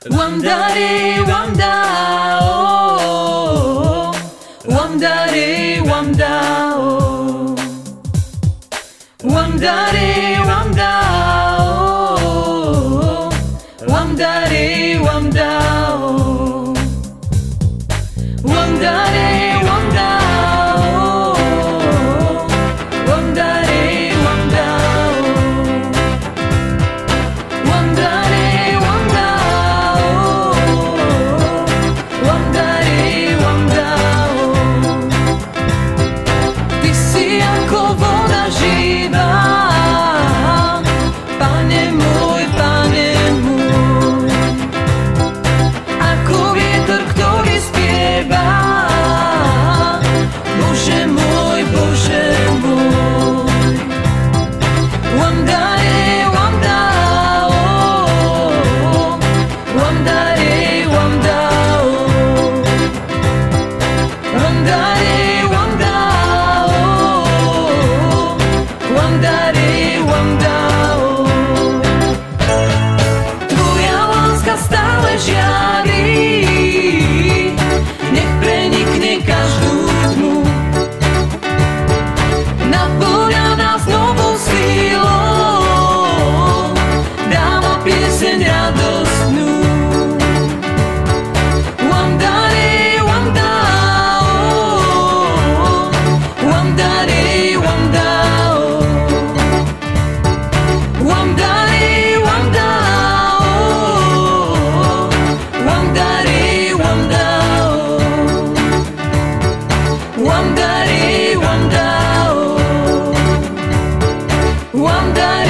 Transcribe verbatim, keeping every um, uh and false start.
Wamdare wamda oh, wamdare wamda oh, wamdare wamda oh, wamdare wamda oh, wamdare wamda oh, wamdare wamda oh, wamdare Wamdare wamda oh, wamdare